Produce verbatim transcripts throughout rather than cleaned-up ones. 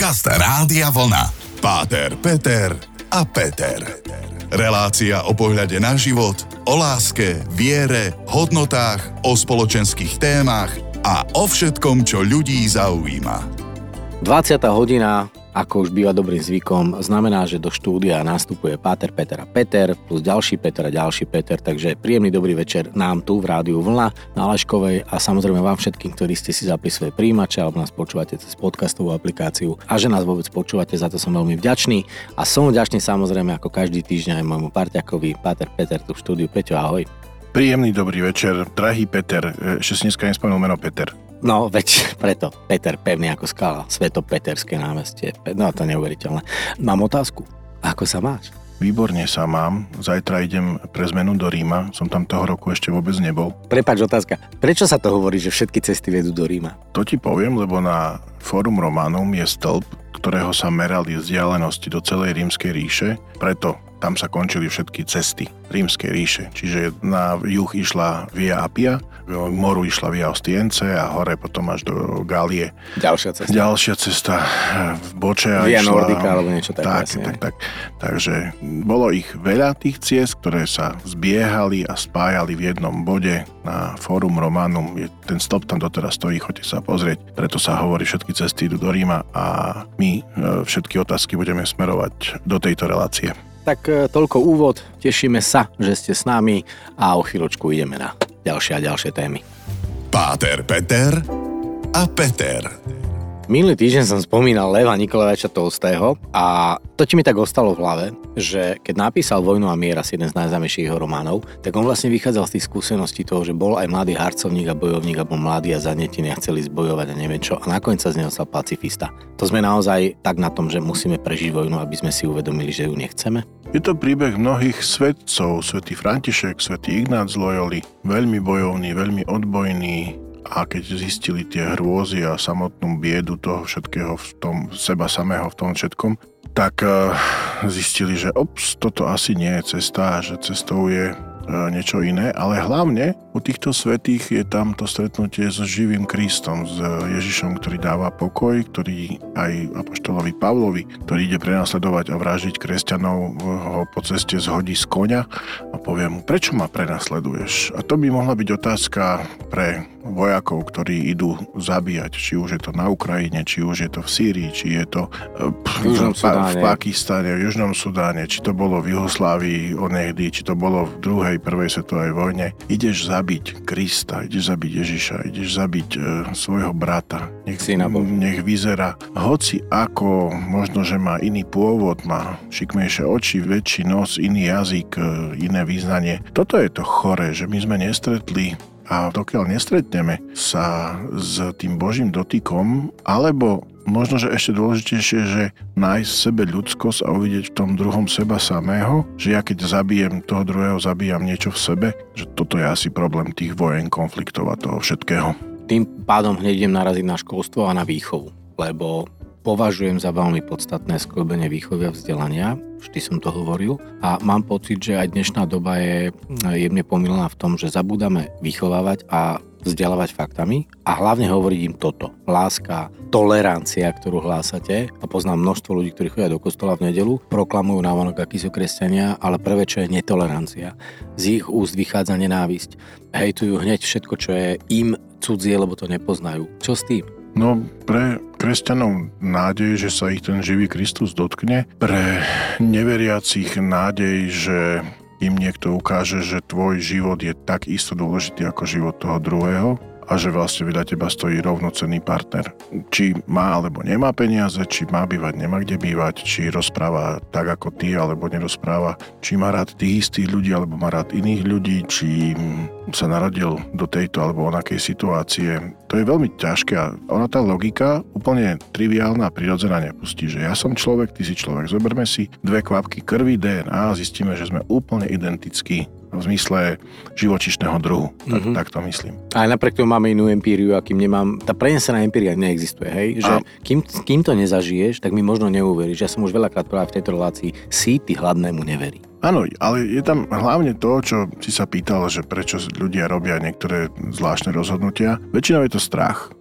Podcast Rádia Vlna. Páter, Peter a Peter. Relácia o pohľade na život, o láske, viere, hodnotách, o spoločenských témach a o všetkom, čo ľudí zaujíma. dvadsiata hodina, ako už býva dobrým zvykom, znamená, že do štúdia nastupuje Páter, Peter a Peter, plus ďalší Peter a ďalší Peter, takže príjemný dobrý večer nám tu v Rádiu Vlna na Aleškovej a samozrejme vám všetkým, ktorí ste si zapli svoje príjimače alebo nás počúvate cez podcastovú aplikáciu a že nás vôbec počúvate, za to som veľmi vďačný a som vďačný samozrejme ako každý týždeň aj môjmu parťakovi Páter, Peter tu v štúdiu. Peťo, ahoj. Príjemný dobrý večer, drahý Peter, ešte si dneska nespomenul meno Peter. No, veď preto. Peter, pevný ako skala. Svetopeterské námestie. No, to neuveriteľné. Mám otázku. Ako sa máš? Výborne sa mám. Zajtra idem pre zmenu do Ríma. Som tam toho roku ešte vôbec nebol. Prepáč, otázka. Prečo sa to hovorí, že všetky cesty vedú do Ríma? To ti poviem, lebo na Forum Romanum je stĺp, ktorého sa merali vzdialenosti do celej Rímskej ríše. Preto tam sa končili všetky cesty Rímskej ríše. Čiže na juh išla Via Appia, k moru išla Via Ostiense a hore potom až do Gálie. Ďalšia cesta. Ďalšia cesta v Bočea Via išla. Nordica alebo niečo také. Tak, vlastne, tak, tak. Takže bolo ich veľa tých ciest, ktoré sa zbiehali a spájali v jednom bode na Forum Romanum. Ten stĺp tam doteraz stojí, choďte sa pozrieť. Preto sa hovorí, všetky cesty idú do Ríma a my všetky otázky budeme smerovať do tejto relácie. Tak toľko úvod, tešíme sa, že ste s nami a o chvíľočku ideme na ďalšie a ďalšie témy. Páter, Peter a Peter. Minulý týždeň som spomínal Leva Nikoláša Tolstého a to ti mi tak ostalo v hlave, že keď napísal Vojnu a mier, asi jeden z najznámejších jeho románov, tak on vlastne vychádzal z tých skúseností toho, že bol aj mladý harcovník a bojovník a bol mladý a zanetený a chceli zbojovať a neviem čo a nakoniec sa z neho stal pacifista. To sme naozaj tak na tom, že musíme prežiť vojnu, aby sme si uvedomili, že ju nechceme? Je to príbeh mnohých svetcov, svätý František, svätý Ignác z Loyoli, veľmi bojovný, veľmi odbojný. A keď zistili tie hrôzy a samotnú biedu toho všetkého v tom, seba samého v tom všetkom, tak uh, zistili, že ops, toto asi nie je cesta, že cestou je uh, niečo iné, ale hlavne u týchto svätých je tam to stretnutie so živým Kristom, s Ježišom, ktorý dáva pokoj, ktorý aj apoštolovi Pavlovi, ktorý ide prenasledovať a vraždiť kresťanov, ho po ceste zhodí z koňa a povie mu, prečo ma prenasleduješ? A to by mohla byť otázka pre vojakov, ktorí idú zabíjať, či už je to na Ukrajine, či už je to v Sýrii, či je to v, v, v Pakistane, v Južnom Sudáne, či to bolo v Juhoslávii onehdy, či to bolo v druhej, prvej svetovej vojne. Ideš zabiť Krista, ideš zabiť Ježiša, ideš zabiť e, svojho brata. Nech, nech vyzerá, hoci ako, možno, že má iný pôvod, má šikmejšie oči, väčší nos, iný jazyk, e, iné význanie. Toto je to chore, že my sme nestretli a dokiaľ nestretneme sa s tým Božím dotykom, alebo možno, že ešte dôležitejšie, že nájsť v sebe ľudskosť a uvidieť v tom druhom seba samého, že ja keď zabijem toho druhého, zabíjam niečo v sebe, že toto je asi problém tých vojen, konfliktov a toho všetkého. Tým pádom hneď idem naraziť na školstvo a na výchovu, lebo považujem za veľmi podstatné skĺbenie výchovy a vzdelania, vždy som to hovoril a mám pocit, že aj dnešná doba je jemne pomylná v tom, že zabúdame vychovávať a vzdelávať faktami a hlavne hovoriť im toto. Láska, tolerancia, ktorú hlásate a poznám množstvo ľudí, ktorí chodia do kostola v nedeľu, proklamujú návonok, akí sú kresťania, ale prvé, čo je netolerancia. Z ich úst vychádza nenávisť. Hejtujú hneď všetko, čo je im cudzie, lebo to nepoznajú. Čo s tým? No, pre kresťanov nádej, že sa ich ten živý Kristus dotkne, pre neveriacich nádej, že im niekto ukáže, že tvoj život je tak isto dôležitý ako život toho druhého a že vlastne vedľa teba stojí rovnocenný partner. Či má alebo nemá peniaze, či má bývať, nemá kde bývať, či rozpráva tak ako ty, alebo nerozpráva, či má rád tých istých ľudí, alebo má rád iných ľudí, či sa narodil do tejto alebo onakej situácie. To je veľmi ťažké a ona tá logika úplne triviálna a prirodzená nepustí, že ja som človek, ty si človek. Zoberme si dve kvapky krvi dé en á a zistíme, že sme úplne identickí v zmysle živočíšneho druhu. Tak, mm-hmm. tak to myslím. A napriek tomu máme inú empíriu, a kým nemám, tá prenesená empíria neexistuje, hej? Že a... kým, kým to nezažiješ, tak mi možno neuveríš. Ja som už veľakrát povedal v tejto relácii, síty hladnému neverí. Áno, ale je tam hlavne to, čo si sa pýtal, že prečo ľudia robia niektoré zvláštne rozhodnutia. Väčšinou je to strach.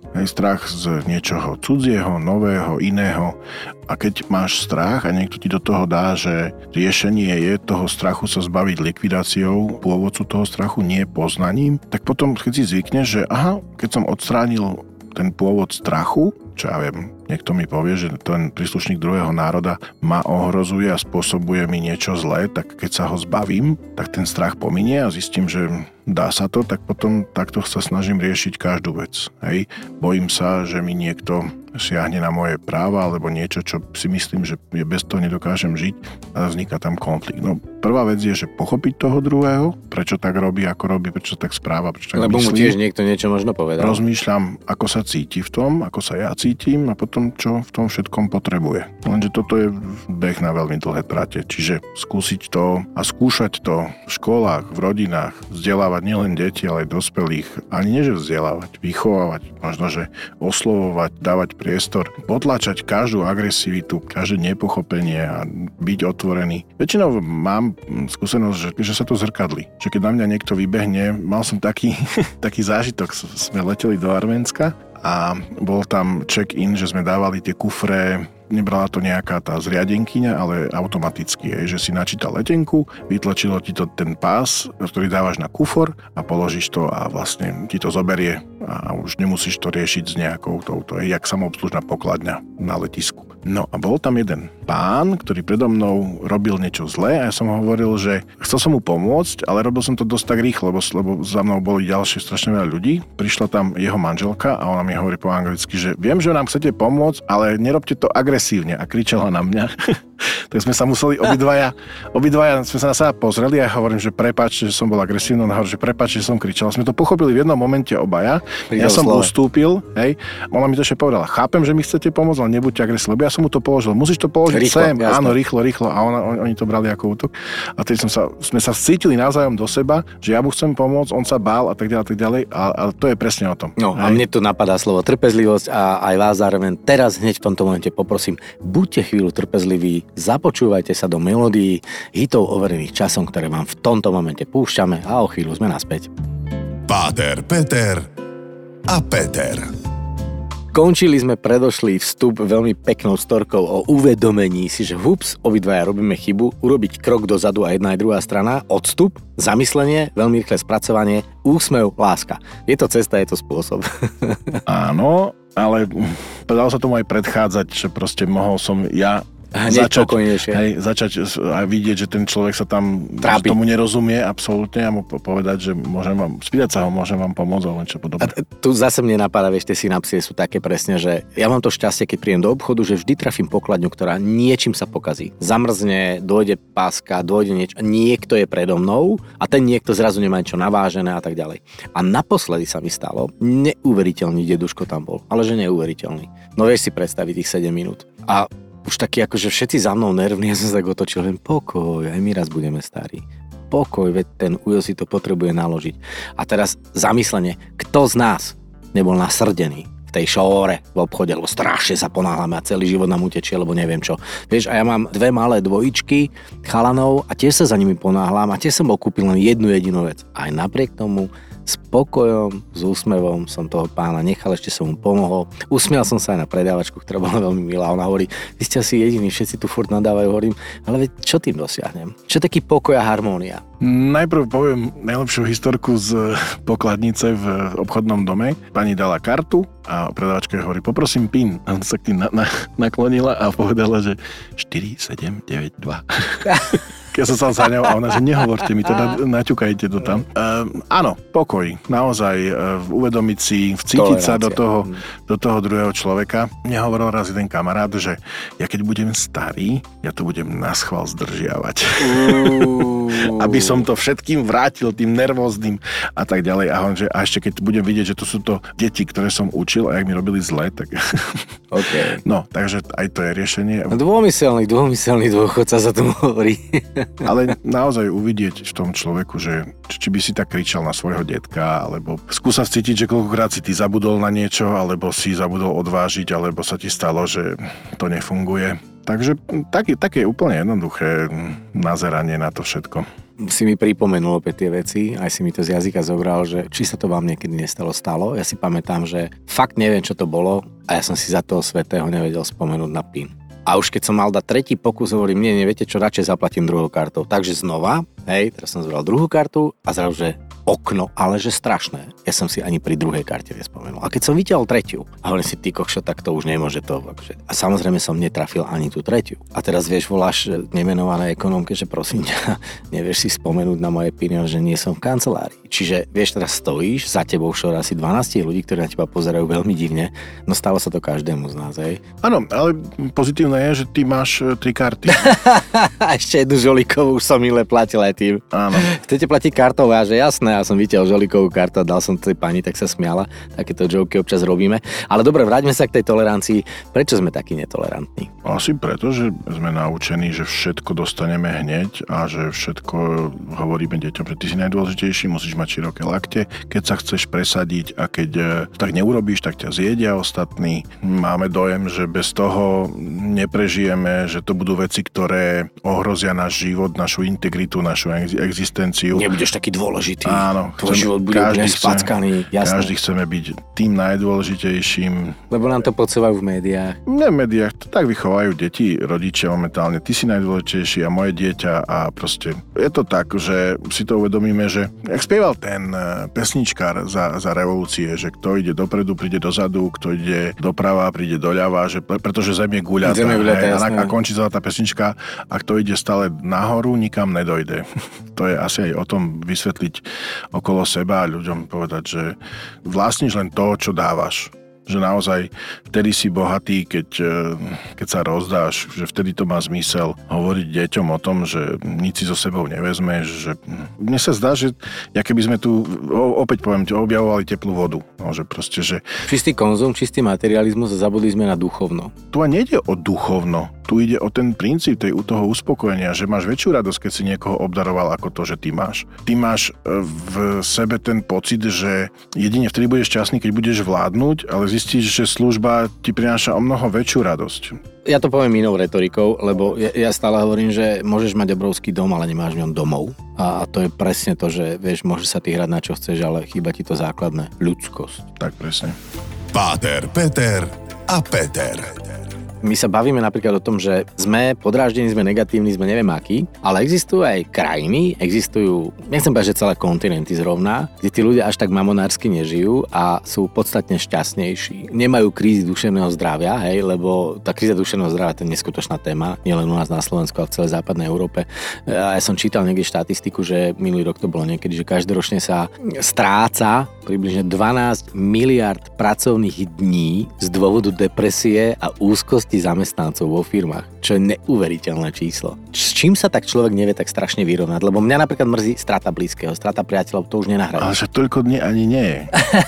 Hej, strach z niečoho cudzieho, nového, iného. A keď máš strach a niekto ti do toho dá, že riešenie je toho strachu sa zbaviť likvidáciou pôvodcu toho strachu, nie poznaním, tak potom keď si zvykneš, že aha, keď som odstránil ten pôvod strachu, čo ja viem, niekto mi povie, že ten príslušník druhého národa ma ohrozuje a spôsobuje mi niečo zlé, tak keď sa ho zbavím, tak ten strach pominie a zistím, že dá sa to, tak potom takto sa snažím riešiť každú vec. Hej. Bojím sa, že mi niekto siahne na moje práva alebo niečo, čo si myslím, že bez toho nedokážem žiť a vzniká tam konflikt. No, prvá vec je, že pochopiť toho druhého, prečo tak robí, ako robí, prečo tak správa, prečo tak Lebo myslí. mu tiež niekto niečo možno povedal. Rozmýšľam, ako sa cíti v tom, ako sa ja cítim a potom, čo v tom všetkom potrebuje. Lenže toto je beh na veľmi dlhé trate, čiže skúsiť to a skúšať to v školách, v rodinách, vzdelávať nielen deti, ale aj dospelých. Ani nie, že vzdelávať, vychovávať, možno, že oslovovať, dávať priestor, potlačať každú agresivitu, každé nepochopenie a byť otvorený. Väčšinou mám skúsenosť, že, že sa to zrkadlí. Že keď na mňa niekto vybehne, mal som taký, taký zážitok, sme leteli do Arménska a bol tam check-in, že sme dávali tie kufre, nebrala to nejaká tá zriadenkyňa, ale automaticky, je, že si načítal letenku, vytlačilo ti to ten pás, ktorý dávaš na kufor a položíš to a vlastne ti to zoberie a už nemusíš to riešiť s nejakou touto, je, jak samoobslužná pokladňa na letisku. No a bol tam jeden pán, ktorý predo mnou robil niečo zlé a ja som hovoril, že chcel som mu pomôcť, ale robil som to dosť tak rýchlo, lebo, lebo za mnou boli ďalšie strašne veľa ľudí. Prišla tam jeho manželka a ona mi hovorí po anglicky, že viem, že nám chcete pomôcť, ale nerobte to agresívne a kričala na mňa. Tak sme sa museli obidvaja, obidvaja sme sa na seba pozreli a ja hovorím, že prepáč, že som bol agresívny, on hovorí, že prepáč, že som kričal. Sme to pochopili v jednom momente obaja. Pridal Ja som slove. ustúpil, hej. Ona mi to ešte povedala, chápem, že mi chcete pomôcť, ale nebuďte agresívni, lebo ja som mu to položil. Musíš to položiť Rýchlo, sem. jasné. Áno, rýchlo, rýchlo. A ona, on, oni to brali ako útok. A teď som sa, sme sa cítili navzájom do seba, že ja mu chcem pomôcť, on sa bál a tak ďalej, a tak ďalej. A, a to je presne o tom. No hej. a mne tu napadá slovo trpezlivosť a aj vás zároveň teraz hneď v tomto momente poprosím, buďte chvíľu trpezliví, započúvajte sa do melódií hitov overených časom, ktoré vám v tomto momente púšťame a o chvíľu sme naspäť. Páter, Peter a Peter. Končili sme predošlý vstup veľmi peknou storkou o uvedomení si, že hups, obidvaja robíme chybu, urobiť krok dozadu a jedna aj druhá strana, odstup, zamyslenie, veľmi rýchle spracovanie, úsmev, láska. Je to cesta, je to spôsob. Áno, ale dalo sa tomu aj predchádzať, že proste mohol som ja Hneď začať, pokojnejšie. hej, začať a vidieť, že ten človek sa tam Trápi. tomu nerozumie absolútne a mu povedať, že môžem vám, spýtať sa ho, môžem vám pomôcť alebo niečo A podobné. t- tu zase mne napadá, vieš, tie synapsie sú také presne, že ja mám to šťastie, keď prídem do obchodu, že vždy trafím pokladňu, ktorá niečím sa pokazí. Zamrzne, dojde páska, dojde niečo, niekto je predo mnou a ten niekto zrazu nemá niečo navážené a tak ďalej. A naposledy sa mi stalo, neuveriteľný deduško tam bol, ale že neuveriteľný. No vieš si predstaviť tých sedem minút. A už taký akože všetci za mnou nervní, ja som sa tak otočil, len pokoj, aj my raz budeme starí. Pokoj, veď ten ujo si to potrebuje naložiť. A teraz zamyslenie, kto z nás nebol nasrdený v tej šóre v obchode, lebo strašne sa ponáhľame a celý život nám utečie, lebo neviem čo. Vieš, a ja mám dve malé dvojičky chalanov a tiež sa za nimi ponáhľam a tiež som bol kúpil len jednu jedinú vec. Aj napriek tomu s pokojom, s úsmevom som toho pána nechal, ešte som mu pomohol. Usmial som sa aj na predávačku, ktorá bola veľmi milá. Ona hovorí, vy ste asi jediní, všetci tu furt nadávajú. Hovorím, ale veď čo tým dosiahnem? Čo taký pokoj a harmónia? Najprv poviem najlepšiu historku z pokladnice v obchodnom dome. Pani dala kartu a predávačka hovorí, poprosím PIN. A on sa k tým na, na, naklonila a povedala, že štyri sedem deväť dva. Keď som sa zaňal a ona, že nehovorte mi to, na, naťukajte to tam. Uh, áno, pokoj. Naozaj uh, uvedomiť si, vcítiť sa do toho, do toho druhého človeka. Mne hovoril raz jeden kamarát, že ja keď budem starý, ja to budem naschvál zdržiavať. Aby som to všetkým vrátil, tým nervóznym a tak ďalej. A, on, že, a ešte keď budem vidieť, že to sú to deti, ktoré som učil a jak mi robili zle, tak... Okay. No, takže aj to je riešenie. Dômyselný, dômyselný dôchodca sa tomu hovorí. Ale naozaj uvidieť v tom človeku, že či by si tak kričal na svojho detka, alebo skúsa cítiť, že koľkokrát si ty zabudol na niečo, alebo si zabudol odvážiť, alebo sa ti stalo, že to nefunguje. Takže také, také úplne jednoduché nazeranie na to všetko. si mi pripomenul opäť tie veci, aj si mi to z jazyka zobral, že či sa to vám niekedy nestalo stalo. Ja si pamätám, že fakt neviem, čo to bolo a ja som si za toho svätého nevedel spomenúť na PIN. A už keď som mal dať tretí pokus, hovorím, nie, neviete čo, radšej zaplatím druhou kartou. Takže znova, hej, teraz som zobral druhú kartu a zrazu, že okno, ale že strašné. Ja som si ani pri druhej karte nespomenul. A keď som vytiahol tretiu, a hovorím si, ty kokšo, tak to už nemôže to. A samozrejme som netrafil ani tú tretiu. A teraz vieš, voláš nemenované ekonómke, že prosím ťa, nevieš si spomenúť na moje pinion, že nie som v kancelárii. Čiže vieš, teraz stojíš, za tebou šlo asi dvanásť ľudí, ktorí na teba pozerajú veľmi divne, no stalo sa to každému z nás, hej. Áno, ale pozitívne je, že ty máš tri karty. A ešte jednu žolíkovú už som milé platil aj tým. Áno. Chcete platiť kartou? A že jasné, ja som vytiahol žolíkovú kartu a dal som tej pani, tak sa smiala. Takéto joky občas robíme. Ale dobre, vráťme sa k tej tolerancii. Prečo sme takí netolerantní? Asi preto, že sme naučení, že všetko dostaneme hneď a že všetko hovoríme deťom, že ty si najdôležitejší, musíš mať široké lakte, keď sa chceš presadiť a keď tak neurobíš, tak ťa zjedia ostatní. Máme dojem, že bez toho neprežijeme, že to budú veci, ktoré ohrozia náš život, našu integritu, našu existenciu. Nebudeš taký dôležitý. Áno. Tvoj život bude úplne spackaný. Každý chceme byť tým najdôležitejším. Lebo nám to podsúvajú v médiách. Ne v médiách, to tak vychovajú deti, rodičia momentálne. Ty si najdôležitejší a moje dieťa a proste je to tak, že si to uvedomíme, že jak spieval ten pesničkár za, za revolúcie, že kto ide dopredu, príde dozadu, kto ide doprava, príde doľava, že pretože zem je guľatá. Zem je guľatá, a, a končí celá tá pesnička a kto ide stále nahoru, nikam nedojde. To je asi aj o tom vysvetliť okolo seba a ľuďom povedať, že vlastníš len to, čo dávaš. Že naozaj vtedy si bohatý, keď, keď sa rozdáš, že vtedy to má zmysel hovoriť deťom o tom, že nič si so sebou nevezmeš. Že... Mne sa zdá, že ja keby sme tu, opäť poviem, objavovali teplú vodu. No, že proste, že... Čistý konzum, čistý materializmus a zabudli sme na duchovno. Tu nejde o duchovno. Tu ide o ten princíp tej, toho uspokojenia, že máš väčšiu radosť, keď si niekoho obdaroval ako to, že ty máš. Ty máš v sebe ten pocit, že jedine vtedy budeš šťastný, keď budeš vládnuť, ale zistíš, že služba ti prináša o mnoho väčšiu radosť. Ja to poviem inou retorikou, lebo ja, ja stále hovorím, že môžeš mať obrovský dom, ale nemáš v ňom domov. A, a to je presne to, že vieš, môžeš sa ty hrať na čo chceš, ale chýba ti to základné, ľudskosť. Tak presne. Páter, Peter a Peter. My sa bavíme napríklad o tom, že sme podráždení, sme negatívni, sme neviem akí, ale existujú aj krajiny, existujú, nechcem povedať, že celé kontinenty zrovna, kde tí ľudia až tak mamonársky nežijú a sú podstatne šťastnejší. Nemajú krízy duševného zdravia, hej, lebo tá kríza duševného zdravia to je neskutočná téma, nielen u nás na Slovensku, ale v celej západnej Európe. A ja som čítal niekde štatistiku, že minulý rok to bolo niekedy, že každoročne sa stráca približne dvanásť miliárd pracovných dní z dôvodu depresie a úzkosti zamestnancov vo firmách, čo je neuveriteľné číslo. S čím sa tak človek nevie tak strašne vyrovnať? Lebo mňa napríklad mrzí strata blízkeho, strata priateľov, to už nenahradí. Ale že toľko dní ani nie je.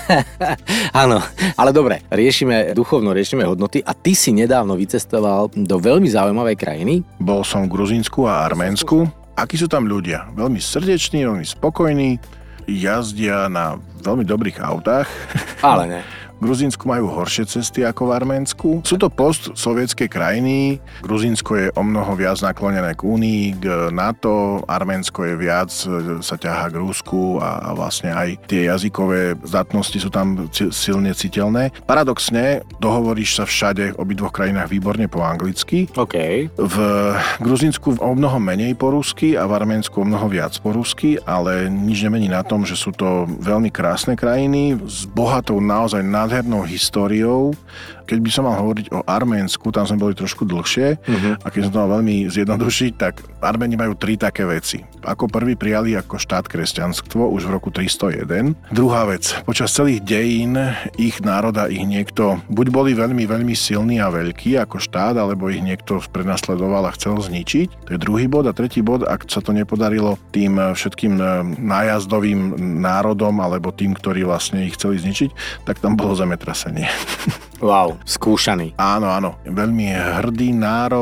Áno, ale dobre, riešime duchovno, riešime hodnoty a ty si nedávno vycestoval do veľmi zaujímavej krajiny. Bol som v Gruzínsku a Arménsku. Akí sú tam ľudia? Veľmi srdeční, veľmi spokojní, jazdia na veľmi dobrých autách. Ale ne. V Gruzínsku majú horšie cesty ako v Arménsku. Sú to postsovietské krajiny. Gruzínsko je o mnoho viac naklonené k Únii, k NATO. Arménsko je viac, sa ťahá k Rusku a, a vlastne aj tie jazykové zdatnosti sú tam silne citeľné. Paradoxne, dohovoríš sa všade v obidvoch krajinách výborne po anglicky. OK. V Gruzínsku o mnoho menej po rusky a v Arménsku o mnoho viac po rusky, ale nič nemení na tom, že sú to veľmi krásne krajiny s bohatou naozaj nádhernou históriou. Keď by som mal hovoriť o Arménsku, tam sme boli trošku dlhšie uh-huh. a keď som to mal veľmi zjednodušiť, tak Arméni majú tri také veci. Ako prvý prijali ako štát kresťanstvo už v roku tristojeden. Druhá vec, počas celých dejín ich národa, ich niekto buď boli veľmi, veľmi silní a veľkí ako štát, alebo ich niekto prenasledoval a chcel zničiť. To je druhý bod. A tretí bod, ak sa to nepodarilo tým všetkým nájazdovým národom alebo tým, ktorí vlastne ich chceli zničiť, tak tam bolo zemetrasenie. Wow, skúšaný. Áno, áno. Veľmi hrdý národ,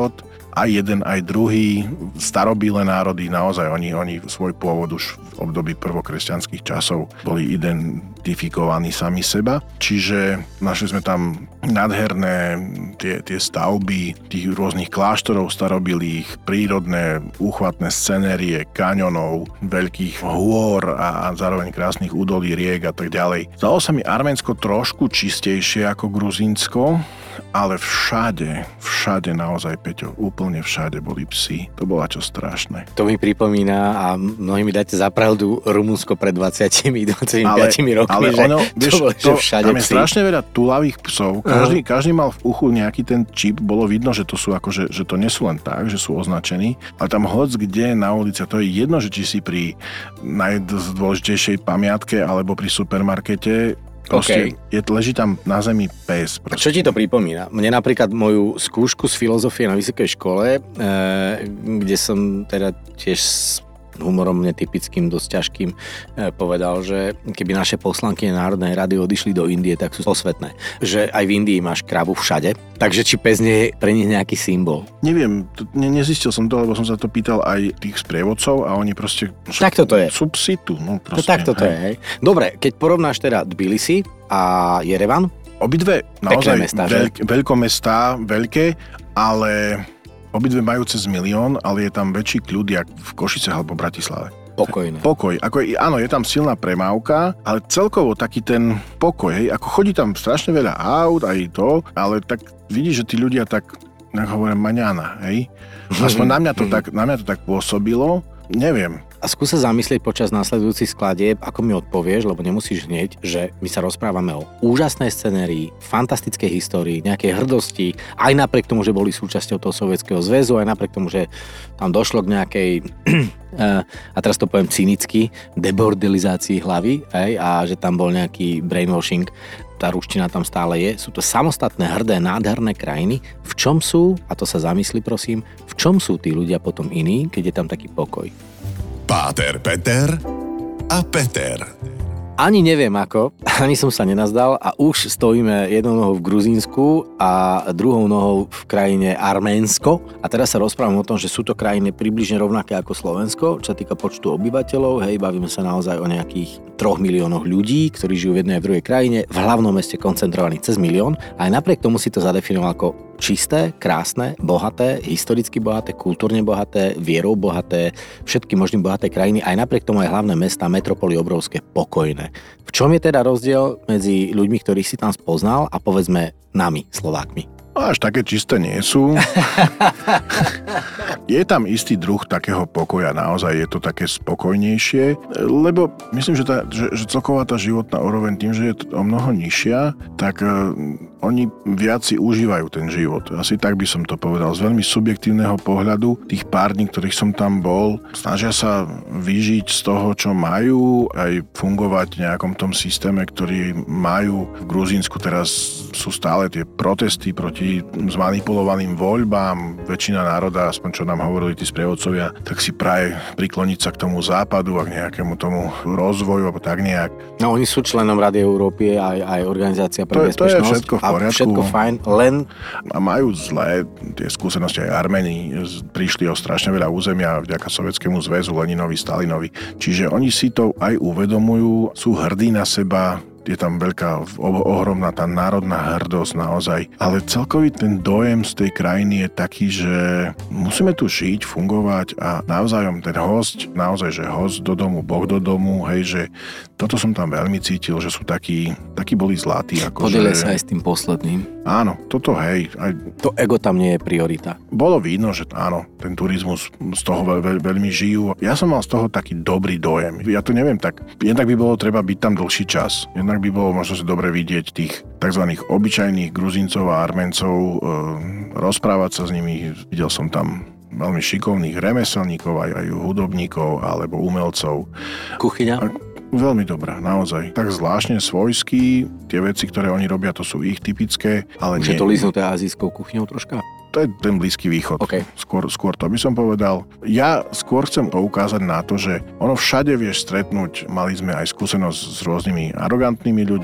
aj jeden, aj druhý, starobylé národy, naozaj oni, oni svoj pôvod už v období prvokresťanských časov boli identifikovaní sami seba. Čiže našli sme tam nádherné tie, tie stavby tých rôznych kláštorov starobylých, prírodné, úchvatné scenérie, kaňonov, veľkých hôr a, a zároveň krásnych údolí, riek a tak ďalej. Zdalo sa mi Arménsko trošku čistejšie ako Gruzínsko, ale všade, všade naozaj, Peťo, úplne všade boli psi. To bola čo strašné. To mi pripomína a mnohí mi dáte za pravdu Rumunsko pred dvadsiatimi dvadsaťpäť rokmi, ale že ono, vieš, to bolo, to, že všade tam je psi. strašne veľa tulavých psov. Každý, uh-huh. každý mal v uchu nejaký ten čip, bolo vidno, že to sú akože, že to nie sú len tak, že sú označení, ale tam hoc kde na ulici, to je jedno, že či si pri najdôležitejšej pamiatke alebo pri supermarkete. Proste, okay. je, leží tam na zemi pes. Proste. Čo ti to pripomína? Mne napríklad moju skúšku z filozofie na vysokej škole, e, kde som teda tiež s humorom netypickým, dosť ťažkým, e, povedal, že keby naše poslanky Národnej rady odišli do Indie, tak sú posvetné. Že aj v Indii máš kravu všade, takže či pes nie je pre nich nejaký symbol? Neviem, to, ne, nezistil som to, lebo som sa to pýtal aj tých sprievodcov a oni proste... Tak toto je. Sú psi tu, no proste. To tak toto je, hej. Dobre, keď porovnáš teda Tbilisi a Jerevan? Obidve naozaj mestá, veľk, veľkomestá, veľké, ale... Obidve majú cez milión, ale je tam väčší kľud, jak v Košicech alebo Bratislave. Pokojné. Pokoj. Ako, áno, je tam silná premávka, ale celkovo taký ten pokoj, hej, ako chodí tam strašne veľa aut, aj to, ale tak vidíš, že tí ľudia tak, tak hovorím, maňána, hej. Aspoň na mňa to tak, na mňa to tak pôsobilo, neviem. A skús sa zamyslieť počas následujúcich skladieb, ako mi odpovieš, lebo nemusíš hneď, že my sa rozprávame o úžasnej scenérii, fantastickej histórii, nejakej hrdosti, aj napriek tomu, že boli súčasťou toho Sovietskeho zväzu, aj napriek tomu, že tam došlo k nejakej, a teraz to poviem cynicky, debordelizácii hlavy, hej, a že tam bol nejaký brainwashing, tá ruština tam stále je. Sú to samostatné, hrdé, nádherné krajiny. V čom sú, a to sa zamysli prosím, v čom sú tí ľudia potom iní, keď je tam taký pokoj? Páter Peter a Peter. Ani neviem ako, ani som sa nenazdal a už stojíme jednou nohou v Gruzínsku a druhou nohou v krajine Arménsko. A teraz sa rozprávam o tom, že sú to krajiny približne rovnaké ako Slovensko, čo sa týka počtu obyvateľov. Hej, bavíme sa naozaj o nejakých troch miliónoch ľudí, ktorí žijú v jednej a v druhej krajine, v hlavnom meste koncentrovaných cez milión. A aj napriek tomu si to zadefinoval ako čisté, krásne, bohaté, historicky bohaté, kultúrne bohaté, vierou bohaté, všetky možné bohaté krajiny, aj napriek tomu aj hlavné mestá, metropoly obrovské, pokojné. V čom je teda rozdiel medzi ľuďmi, ktorých si tam spoznal a povedzme nami, Slovákmi? Až také čisté nie sú. Je tam istý druh takého pokoja, naozaj je to také spokojnejšie, lebo myslím, že, tá, že, že celková tá životná úroveň tým, že je to o mnoho nižšia, tak uh, oni viac si užívajú ten život. Asi tak by som to povedal. Z veľmi subjektívneho pohľadu, tých pár dní, ktorých som tam bol, snažia sa vyžiť z toho, čo majú, aj fungovať v nejakom tom systéme, ktorý majú. V Gruzínsku teraz sú stále tie protesty proti zmanipulovaným voľbám. Väčšina národa, aspoň čo nám hovorili tí sprievodcovia, tak si praje prikloniť sa k tomu západu a k nejakému tomu rozvoju, alebo tak nejak. No oni sú členom Rady Európy, aj, aj Organizácia pre to, bezpečnosť. To je všetko v poriadku. A všetko fajn, len... A majú zlé tie skúsenosti, aj Arméni prišli o strašne veľa územia vďaka Sovietskému zväzu, Leninovi, Stalinovi. Čiže oni si to aj uvedomujú, sú hrdí na seba, je tam veľká, ohromná tá národná hrdosť naozaj. Ale celkový ten dojem z tej krajiny je taký, že musíme tu žiť, fungovať a navzájom ten host, naozaj, že host do domu, Boh do domu, hej, že toto som tam veľmi cítil, že sú takí, takí boli zlatí. Ako Podieľaj že... sa aj s tým posledným. Áno, toto hej. Aj... To ego tam nie je priorita. Bolo vidno, že áno, ten turizmus z toho veľ, veľ, veľmi žijú. Ja som mal z toho taký dobrý dojem. Ja to neviem, tak jednak by bolo treba byť tam dlhší čas. Jednak by bolo možno si dobre vidieť tých tzv. Obyčajných Gruzíncov a Arméncov, e, rozprávať sa s nimi. Videl som tam veľmi šikovných remeselníkov, aj, aj hudobníkov alebo umelcov. Kuchyňa? A, veľmi dobrá, naozaj. Tak zvláštne svojský, tie veci, ktoré oni robia, to sú ich typické, ale už nie. je to líznuté azijskou kuchyňou troška? To je ten Blízky východ. Okay. Skôr, skôr to by som povedal. Ja skôr chcem poukázať na to, že ono všade vieš stretnúť, mali sme aj skúsenosť s rôznymi arogantnými ľuďmi,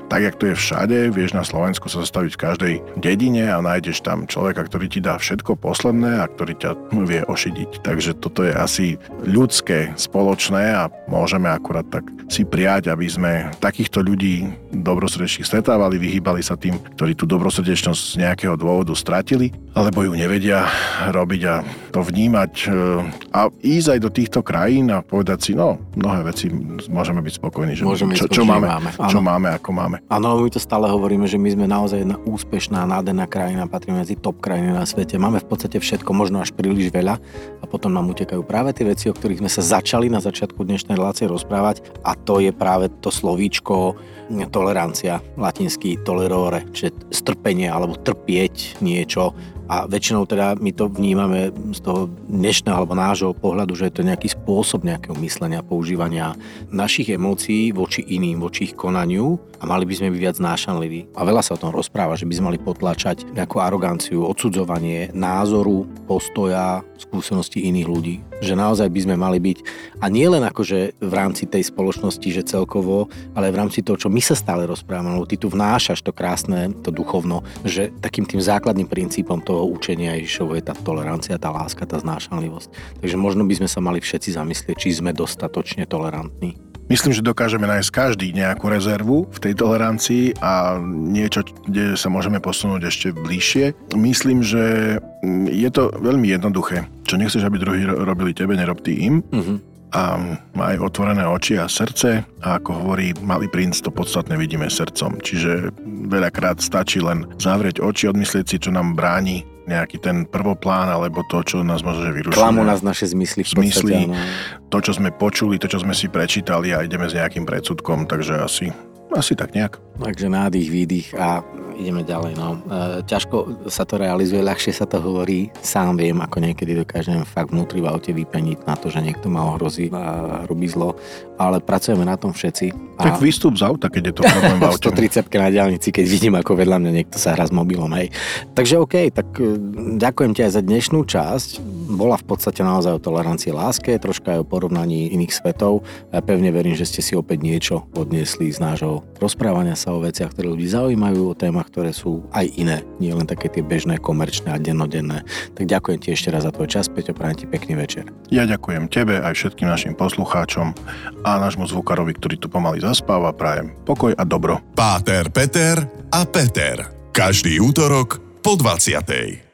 tak, jak to je všade, vieš na Slovensku sa zastaviť v každej dedine a nájdeš tam človeka, ktorý ti dá všetko posledné a ktorý ťa vie ošidiť. Takže toto je asi ľudské, spoločné a môžeme akurát tak si prijať, aby sme takýchto ľudí dobrosrdečných stretávali, vyhýbali sa tým, ktorí tú dobrosrdečnosť z nejakého dôvodu stratili, alebo ju nevedia robiť a to vnímať a ísť aj do týchto krajín a povedať si, no, mnohé veci môžeme byť spokojní, že môžeme čo, ísť, čo, máme, máme. čo máme, ako máme. Áno, my to stále hovoríme, že my sme naozaj jedna úspešná, nádherná krajina, patríme medzi top krajiny na svete. Máme v podstate všetko, možno až príliš veľa a potom nám utekajú práve tie veci, o ktorých sme sa začali na začiatku dnešnej relácie rozprávať a to je práve to slovíčko tolerancia, latinský tolerore, čiže strpenie alebo trpieť niečo. A väčšinou teda my to vnímame z toho dnešného alebo nášho pohľadu, že je to nejaký spôsob nejakého myslenia, používania našich emócií voči iným, voči ich konaniu a mali by sme byť viac znášanliví. A veľa sa o tom rozpráva, že by sme mali potlačať nejakú aroganciu, odsudzovanie názoru, postoja, skúsenosti iných ľudí. Že naozaj by sme mali byť, a nie len akože v rámci tej spoločnosti, že celkovo, ale v rámci toho, čo my sa stále rozprávame, lebo ty tu vnášaš to krásne, to duchovno, že takým tým základným princípom toho učenia Ježišovo je tá tolerancia, tá láska, tá znášanlivosť. Takže možno by sme sa mali všetci zamyslieť, či sme dostatočne tolerantní. Myslím, že dokážeme nájsť každý nejakú rezervu v tej tolerancii a niečo, kde sa môžeme posunúť ešte bližšie. Myslím, že je to veľmi jednoduché. Čo nechceš, aby druhí robili tebe, nerob ty im. Uh-huh. A maj otvorené oči a srdce a ako hovorí Malý princ, to podstatné vidíme srdcom. Čiže veľakrát stačí len zavrieť oči, odmyslieť si, čo nám bráni nejaký ten prvoplán, alebo to, čo nás môže vyrušiť. Klamú nás naše zmysly v podstate. Zmysly, to, čo sme počuli, to, čo sme si prečítali a ideme s nejakým predsudkom, takže asi, asi tak nejak. Takže nádych, výdych a ideme ďalej. No. E, ťažko sa to realizuje, ľahšie sa to hovorí. Sám viem, ako niekedy dokážem fakt vnútri v aute vypeniť na to, že niekto ma ohrozí a robí zlo. Ale pracujeme na tom všetci. Tak výstup z auta, keď je to problém v aute. stotridsiatke na diaľnici, keď vidím, ako vedľa mňa niekto sa hrá s mobilom. Hej. Takže OK, tak ďakujem ti aj za dnešnú časť. Bola v podstate naozaj o tolerancii, láske, troška aj o porovnaní iných svetov. Ja pevne verím, že ste si opäť niečo odniesli z nášho rozprávania sa o veciach, ktoré ľudí zaujímajú, o témach, ktoré sú aj iné, nie len také tie bežné, komerčné a dennodenné. Tak ďakujem ti ešte raz za tvoj čas, Peťo, prajem ti pekný večer. Ja ďakujem tebe aj všetkým našim poslucháčom a nášmu zvukárovi, ktorý tu pomaly zaspáva, prajem pokoj a dobro. Páter, Peter a Peter. Každý útorok po dvadsiatej.